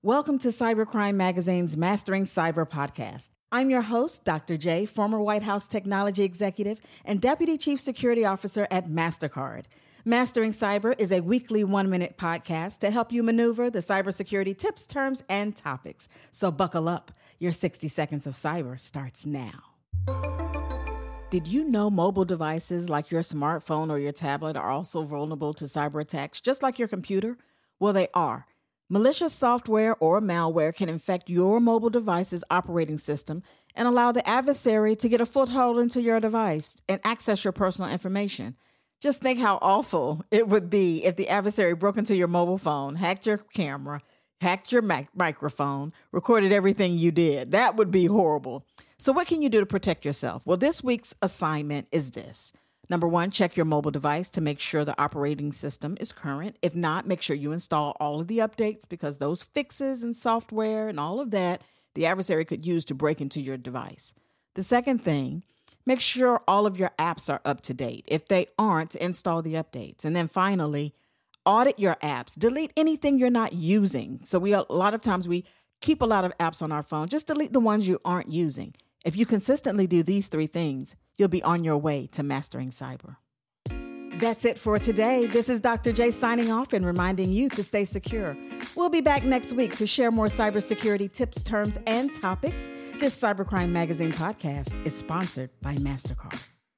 Welcome to Cybercrime Magazine's Mastering Cyber podcast. I'm your host, Dr. J, former White House technology executive and Deputy Chief Security Officer at MasterCard. Mastering Cyber is a weekly 1-minute podcast to help you maneuver the cybersecurity tips, terms, and topics. So buckle up. Your 60 seconds of cyber starts now. Did you know mobile devices like your smartphone or your tablet are also vulnerable to cyber attacks, just like your computer? Well, they are. Malicious software or malware can infect your mobile device's operating system and allow the adversary to get a foothold into your device and access your personal information. Just think how awful it would be if the adversary broke into your mobile phone, hacked your camera, hacked your microphone, recorded everything you did. That would be horrible. So what can you do to protect yourself? Well, this week's assignment is this. Number 1, check your mobile device to make sure the operating system is current. If not, make sure you install all of the updates because those fixes and software and all of that, the adversary could use to break into your device. The second thing, make sure all of your apps are up to date. If they aren't, install the updates. And then finally, audit your apps. Delete anything you're not using. So a lot of times we keep a lot of apps on our phone. Just delete the ones you aren't using. If you consistently do these 3 things, you'll be on your way to mastering cyber. That's it for today. This is Dr. J signing off and reminding you to stay secure. We'll be back next week to share more cybersecurity tips, terms, and topics. This Cybercrime Magazine podcast is sponsored by MasterCard.